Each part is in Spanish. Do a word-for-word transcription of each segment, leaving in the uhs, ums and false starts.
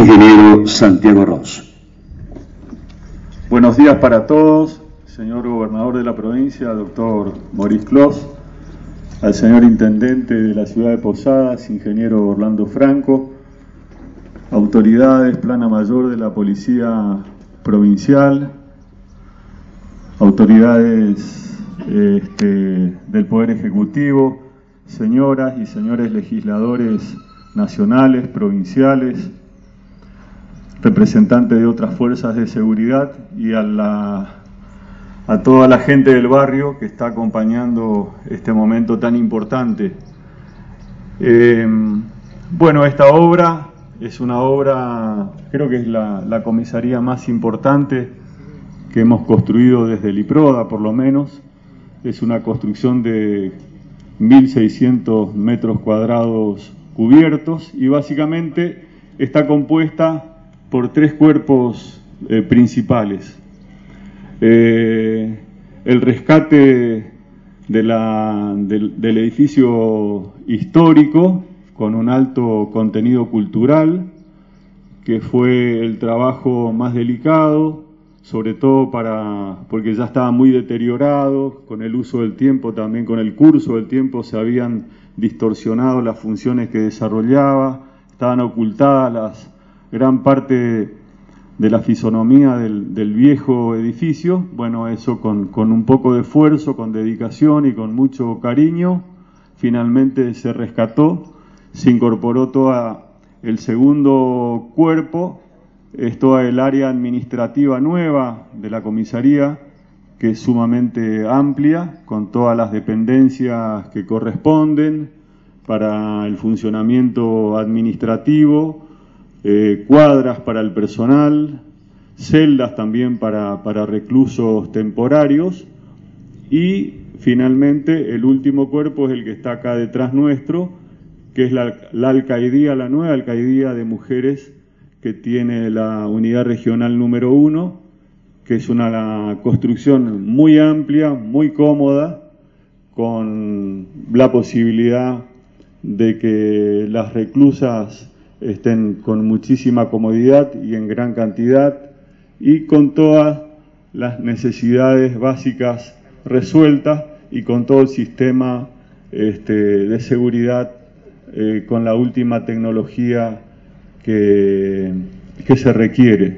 ingeniero Santiago Ros. Buenos días para todos, señor gobernador de la provincia, doctor Maurice Clos, al señor intendente de la ciudad de Posadas, ingeniero Orlando Franco, autoridades, plana mayor de la policía provincial, autoridades este, del Poder Ejecutivo, señoras y señores legisladores nacionales, provinciales, representantes de otras fuerzas de seguridad y a, la, a toda la gente del barrio que está acompañando este momento tan importante. Eh, bueno, esta obra es una obra, creo que es la, la comisaría más importante que hemos construido desde el IPRODA, por lo menos. Es una construcción de mil seiscientos metros cuadrados cubiertos y básicamente está compuesta por tres cuerpos eh, principales. Eh, el rescate de la, del, del edificio histórico con un alto contenido cultural, que fue el trabajo más delicado, sobre todo para, porque ya estaba muy deteriorado, con el uso del tiempo, también con el curso del tiempo se habían distorsionado las funciones que desarrollaba, estaban ocultadas las gran parte de la fisonomía del, del viejo edificio. Bueno, eso con, con un poco de esfuerzo, con dedicación y con mucho cariño, finalmente se rescató, se incorporó todo el segundo cuerpo, es toda el área administrativa nueva de la comisaría, que es sumamente amplia, con todas las dependencias que corresponden para el funcionamiento administrativo, Eh, cuadras para el personal, celdas también para, para reclusos temporarios y finalmente el último cuerpo es el que está acá detrás nuestro, que es la, la alcaidía, la nueva alcaidía de mujeres que tiene la unidad regional número uno, que es una la construcción muy amplia, muy cómoda, con la posibilidad de que las reclusas estén con muchísima comodidad y en gran cantidad y con todas las necesidades básicas resueltas y con todo el sistema este, de seguridad eh, con la última tecnología que, que se requiere.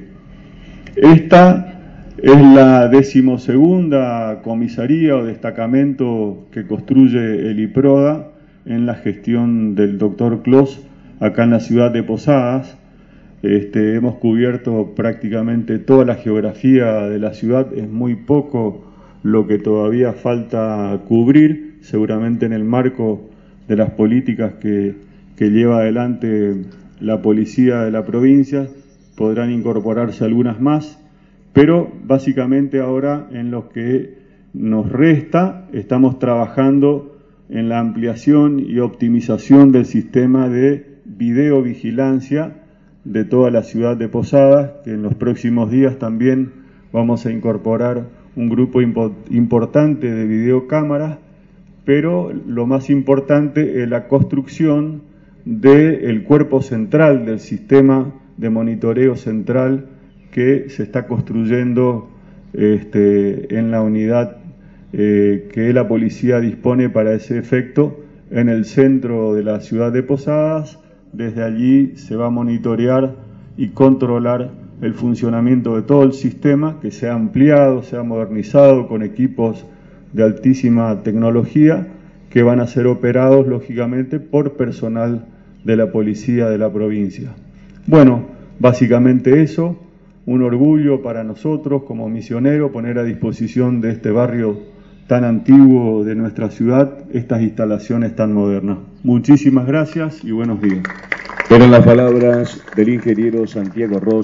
Esta es la decimosegunda comisaría o destacamento que construye el IPRODA en la gestión del doctor Clos acá en la ciudad de Posadas. Este, hemos cubierto prácticamente toda la geografía de la ciudad, es muy poco lo que todavía falta cubrir, seguramente en el marco de las políticas que, que lleva adelante la policía de la provincia podrán incorporarse algunas más, pero básicamente ahora en lo que nos resta estamos trabajando en la ampliación y optimización del sistema de videovigilancia de toda la ciudad de Posadas, que en los próximos días también vamos a incorporar un grupo impo importante de videocámaras, pero lo más importante es la construcción del cuerpo central del sistema de monitoreo central que se está construyendo este, en la unidad eh, que la policía dispone para ese efecto en el centro de la ciudad de Posadas. Desde allí se va a monitorear y controlar el funcionamiento de todo el sistema, que se ha ampliado, se ha modernizado con equipos de altísima tecnología que van a ser operados lógicamente por personal de la policía de la provincia. Bueno, básicamente eso, un orgullo para nosotros como misioneros poner a disposición de este barrio tan antiguo de nuestra ciudad estas instalaciones tan modernas. Muchísimas gracias y buenos días. Eran las palabras del ingeniero Santiago Ros.